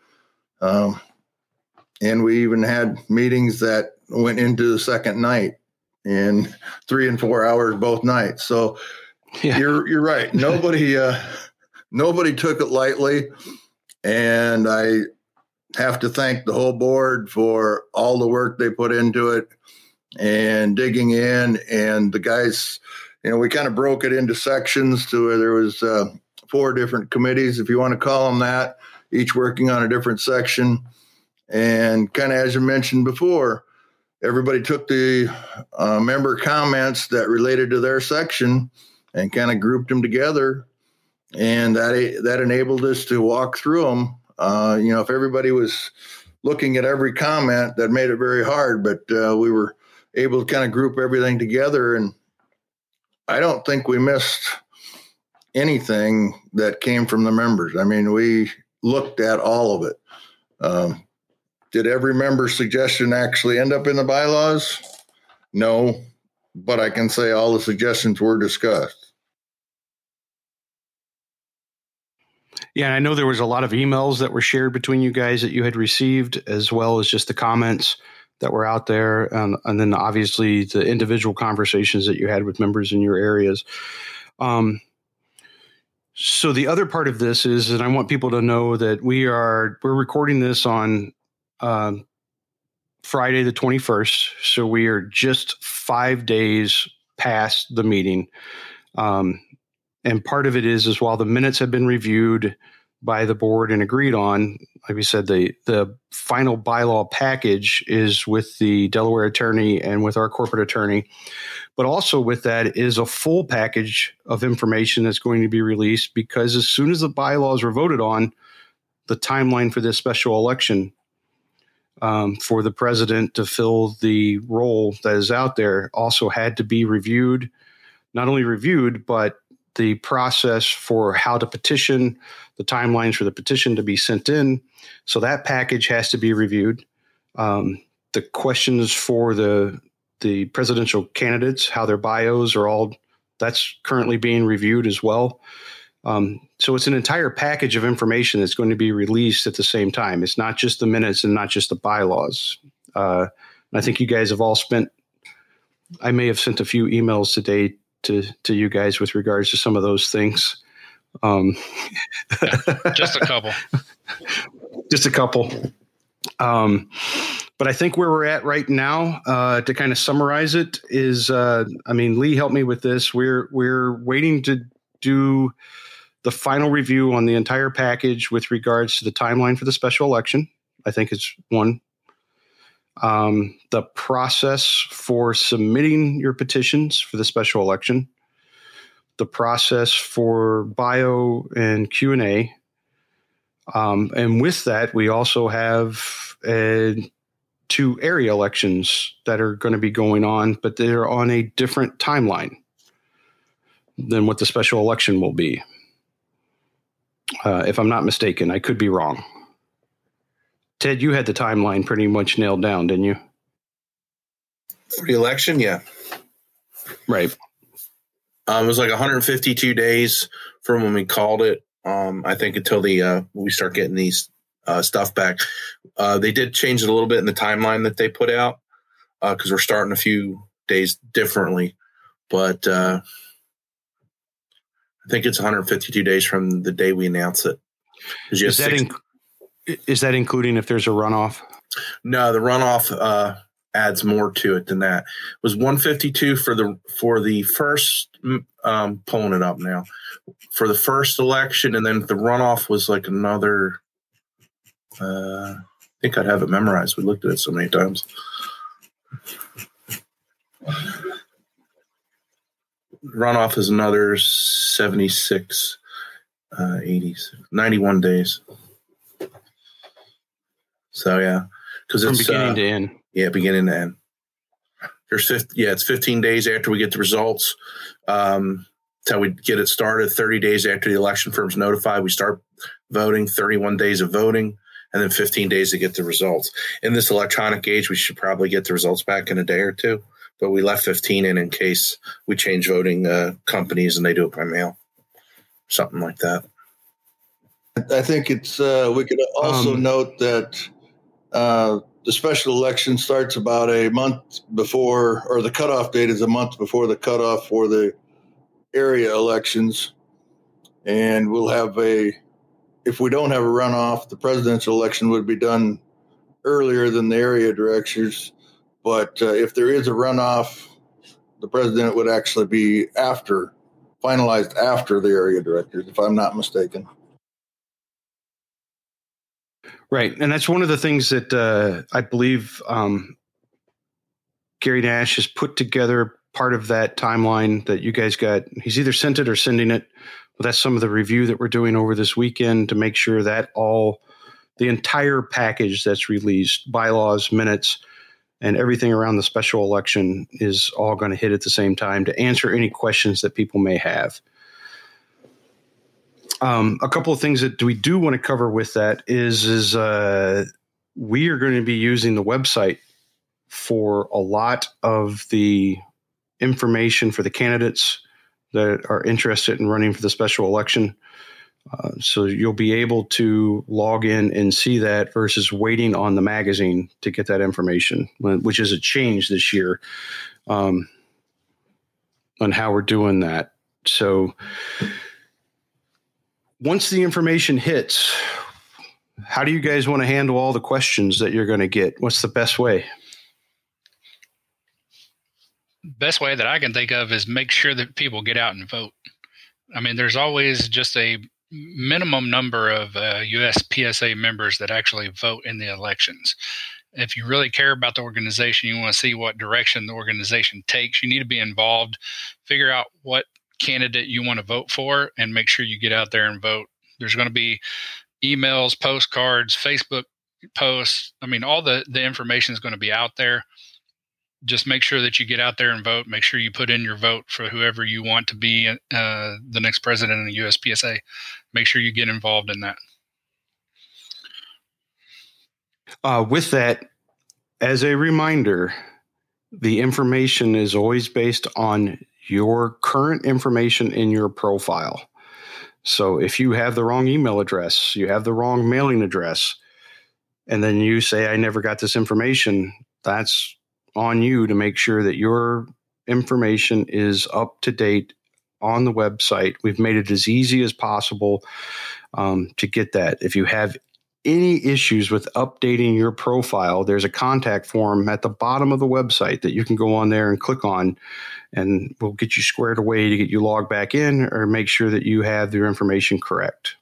And we even had meetings that went into the second night in 3 and 4 hours both nights. So yeah. You're right. Nobody took it lightly. And I have to thank the whole board for all the work they put into it and digging in. And the guys, we kind of broke it into sections to where there was 4 different committees, if you want to call them that, each working on a different section. And kind of as you mentioned before, everybody took the member comments that related to their section and kind of grouped them together. And that enabled us to walk through them. If everybody was looking at every comment, that made it very hard, but we were able to kind of group everything together. And I don't think we missed anything that came from the members. I mean, we looked at all of it. Did every member's suggestion actually end up in the bylaws? No, but I can say all the suggestions were discussed. Yeah, and I know there was a lot of emails that were shared between you guys that you had received, as well as just the comments that were out there. And then obviously the individual conversations that you had with members in your areas. So the other part of this is, and I want people to know that we're recording this on Friday, the 21st. So we are just 5 days past the meeting. And part of it is while the minutes have been reviewed by the board and agreed on, like we said, the final bylaw package is with the Delaware attorney and with our corporate attorney. But also with that is a full package of information that's going to be released, because as soon as the bylaws were voted on, the timeline for this special election for the president to fill the role that is out there also had to be reviewed, not only reviewed, but the process for how to petition, the timelines for the petition to be sent in. So that package has to be reviewed. The questions for the presidential candidates, how their bios are all, that's currently being reviewed as well. So it's an entire package of information that's going to be released at the same time. It's not just the minutes and not just the bylaws. I think you guys have all I may have sent a few emails today to you guys with regards to some of those things. Just a couple. Just a couple. But I think where we're at right now, to kind of summarize it, is, Lee helped me with this. We're waiting to do the final review on the entire package with regards to the timeline for the special election. I think it's one. The process for submitting your petitions for the special election, the process for bio and Q&A. And with that, we also have 2 area elections that are going to be going on, but they're on a different timeline. than what the special election will be. If I'm not mistaken, I could be wrong. Ted, you had the timeline pretty much nailed down, didn't you? For the election, yeah. Right. It was like 152 days from when we called it. I think until we start getting these stuff back. They did change it a little bit in the timeline that they put out because we're starting a few days differently. But I think it's 152 days from the day we announce it. Is that including if there's a runoff? No, the runoff adds more to it than that. It was 152 for the first pulling it up now for the first election, and then the runoff was like another. I think I'd have it memorized. We looked at it so many times. Runoff is another 76, 86, 91 days. So yeah, because it's from beginning to end. Yeah, beginning to end. It's 15 days after we get the results. Till we get it started. 30 days after the election firm's notified, we start voting. 31 days of voting, and then 15 days to get the results. In this electronic age, we should probably get the results back in a day or two. But we left 15 in case we change voting companies and they do it by mail, something like that. I think it's. We could also note that the special election starts about a month before, or the cutoff date is a month before the cutoff for the area elections, and we'll have if we don't have a runoff, the presidential election would be done earlier than the area directors. But if there is a runoff, the president would actually be finalized after the area directors, if I'm not mistaken. Right. And that's one of the things that I believe Gary Nash has put together part of that timeline that you guys got. He's either sent it or sending it. But that's some of the review that we're doing over this weekend to make sure that the entire package that's released, bylaws, minutes, and everything around the special election is all going to hit at the same time to answer any questions that people may have. A couple of things that we do want to cover with that is we are going to be using the website for a lot of the information for the candidates that are interested in running for the special election. So you'll be able to log in and see that versus waiting on the magazine to get that information, which is a change this year on how we're doing that. So once the information hits, how do you guys want to handle all the questions that you're going to get? What's the best way? Best way that I can think of is make sure that people get out and vote. I mean, there's always just a minimum number of USPSA members that actually vote in the elections. If you really care about the organization, you want to see what direction the organization takes, you need to be involved, figure out what candidate you want to vote for, and make sure you get out there and vote. There's going to be emails, postcards, Facebook posts. I mean, all the information is going to be out there. Just make sure that you get out there and vote. Make sure you put in your vote for whoever you want to be the next president of the USPSA. Make sure you get involved in that. With that, as a reminder, the information is always based on your current information in your profile. So if you have the wrong email address, you have the wrong mailing address, and then you say, I never got this information, that's on you to make sure that your information is up to date on the website. We've made it as easy as possible to get that. If you have any issues with updating your profile, there's a contact form at the bottom of the website that you can go on there and click on, and we'll get you squared away to get you logged back in or make sure that you have your information correct.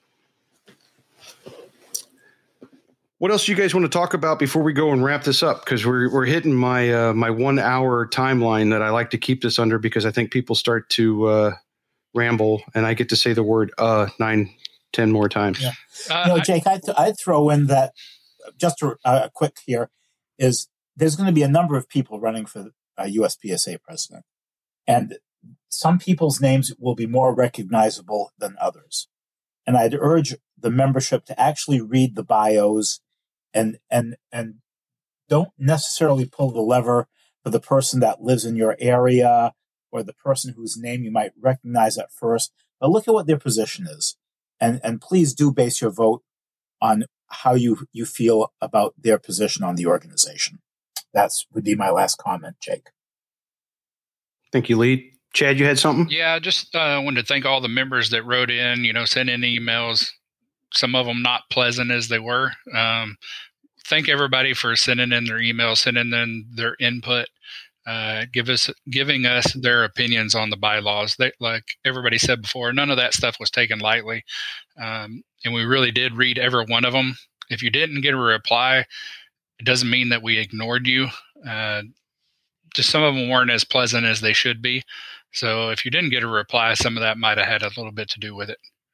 What else do you guys want to talk about before we go and wrap this up? Because we're hitting my my 1 hour timeline that I like to keep this under, because I think people start to ramble and I get to say the word 9, 10 more times. Yeah. Jake, I'd throw in that just a quick here is there's going to be a number of people running for USPSA president. And some people's names will be more recognizable than others. And I'd urge the membership to actually read the bios and don't necessarily pull the lever for the person that lives in your area or the person whose name you might recognize at first, but look at what their position is. And please do base your vote on how you feel about their position on the organization. Would be my last comment, Jake. Thank you, Lee. Chad, you had something? Yeah, just wanted to thank all the members that wrote in, sent in emails, some of them not pleasant as they were. Thank everybody for sending in their emails, sending in their input, giving us their opinions on the bylaws. Like everybody said before, none of that stuff was taken lightly. And we really did read every one of them. If you didn't get a reply, it doesn't mean that we ignored you. Just some of them weren't as pleasant as they should be. So if you didn't get a reply, some of that might have had a little bit to do with it.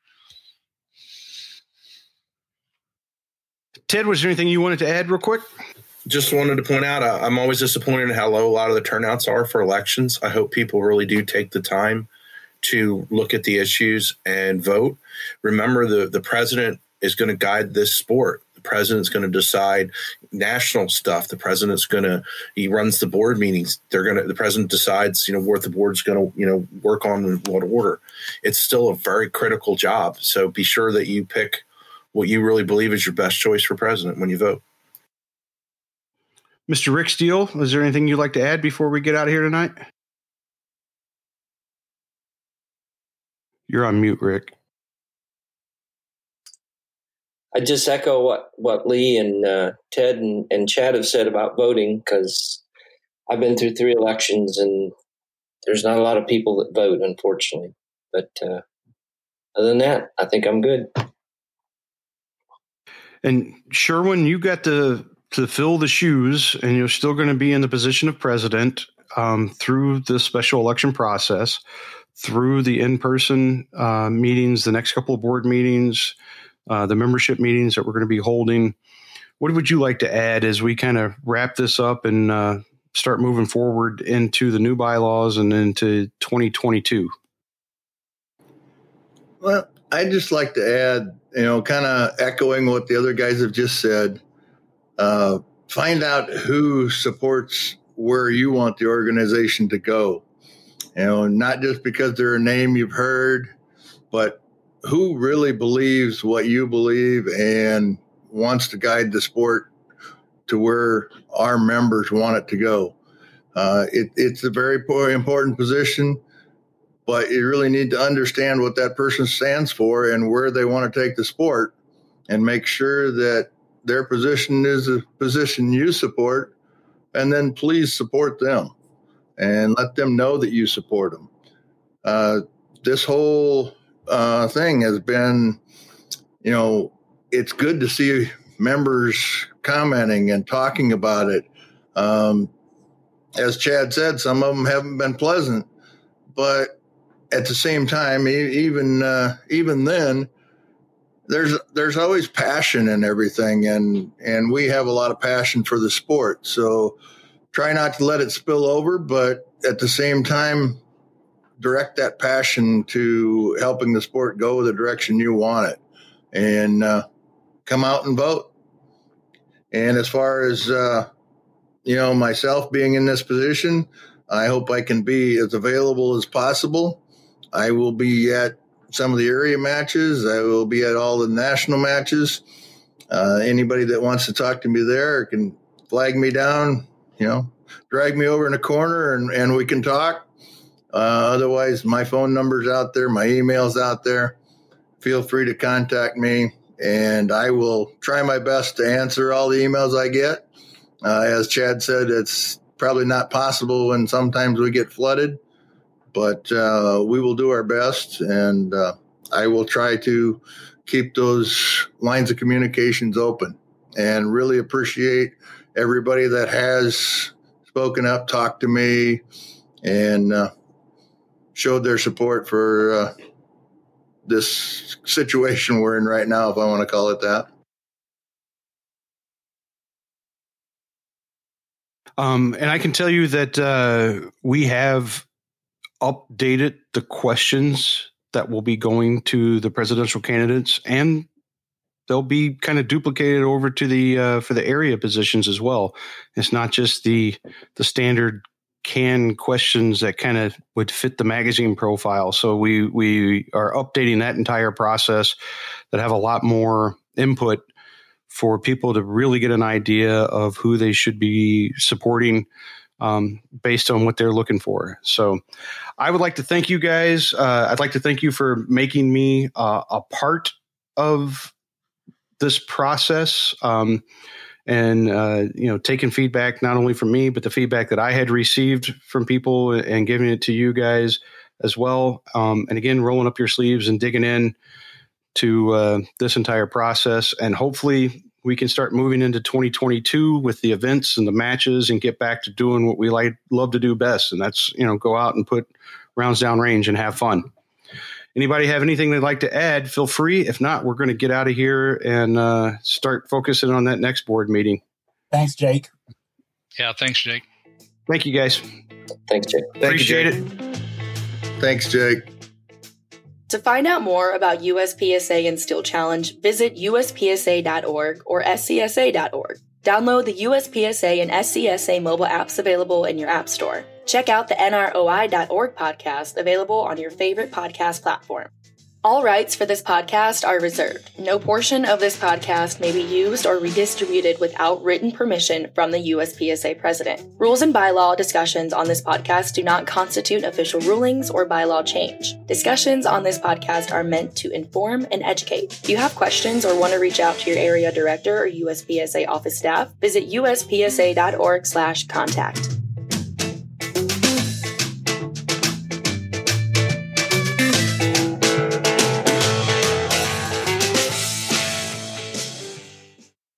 Ted, was there anything you wanted to add real quick? Just wanted to point out, I'm always disappointed in how low a lot of the turnouts are for elections. I hope people really do take the time to look at the issues and vote. Remember, the president is going to guide this sport. The president's going to decide national stuff. The president's he runs the board meetings. The president decides, what the board's going to, work on in what order. It's still a very critical job. So be sure that you pick what you really believe is your best choice for president when you vote. Mr. Rick Steele, is there anything you'd like to add before we get out of here tonight? You're on mute, Rick. I just echo what Lee and Ted and Chad have said about voting, because I've been through 3 elections and there's not a lot of people that vote, unfortunately. But other than that, I think I'm good. And Sherwin, you got to fill the shoes, and you're still going to be in the position of president through the special election process, through the in-person meetings, the next couple of board meetings, the membership meetings that we're going to be holding. What would you like to add as we kind of wrap this up and start moving forward into the new bylaws and into 2022? Well, I'd just like to add, kind of echoing what the other guys have just said, find out who supports where you want the organization to go. Not just because they're a name you've heard, but who really believes what you believe and wants to guide the sport to where our members want it to go. It's a very important position, but you really need to understand what that person stands for and where they want to take the sport, and make sure that their position is a position you support, and then please support them and let them know that you support them. This whole thing has been, it's good to see members commenting and talking about it. As Chad said, some of them haven't been pleasant, but at the same time, even then, there's always passion in everything, and we have a lot of passion for the sport. So try not to let it spill over, but at the same time, direct that passion to helping the sport go the direction you want it, and come out and vote. And as far as myself being in this position, I hope I can be as available as possible. I will be at some of the area matches. I will be at all the national matches. Anybody that wants to talk to me there can flag me down, drag me over in a corner and we can talk. Otherwise, my phone number's out there. My email's out there. Feel free to contact me, and I will try my best to answer all the emails I get. As Chad said, it's probably not possible when sometimes we get flooded, but we will do our best, and I will try to keep those lines of communications open, and really appreciate everybody that has spoken up, talked to me, and showed their support for this situation we're in right now, if I want to call it that. And I can tell you that we have updated the questions that will be going to the presidential candidates, and they'll be kind of duplicated over to the for the area positions as well. It's not just the standard canned questions that kind of would fit the magazine profile. So we are updating that entire process that have a lot more input for people to really get an idea of who they should be supporting based on what they're looking for. So I would like to thank you guys. I'd like to thank you for making me a part of this process, and taking feedback not only from me, but the feedback that I had received from people and giving it to you guys as well. And again, rolling up your sleeves and digging in to this entire process. And hopefully we can start moving into 2022 with the events and the matches and get back to doing what we love to do best. And that's, go out and put rounds down range and have fun. Anybody have anything they'd like to add, feel free. If not, we're going to get out of here and start focusing on that next board meeting. Thanks, Jake. Yeah, thanks, Jake. Thank you, guys. Thanks, Jake. Appreciate it. Thanks, Jake. To find out more about USPSA and Steel Challenge, visit uspsa.org or scsa.org. Download the USPSA and SCSA mobile apps available in your app store. Check out the NROI.org podcast available on your favorite podcast platform. All rights for this podcast are reserved. No portion of this podcast may be used or redistributed without written permission from the USPSA president. Rules and bylaw discussions on this podcast do not constitute official rulings or bylaw change. Discussions on this podcast are meant to inform and educate. If you have questions or want to reach out to your area director or USPSA office staff, visit uspsa.org/contact.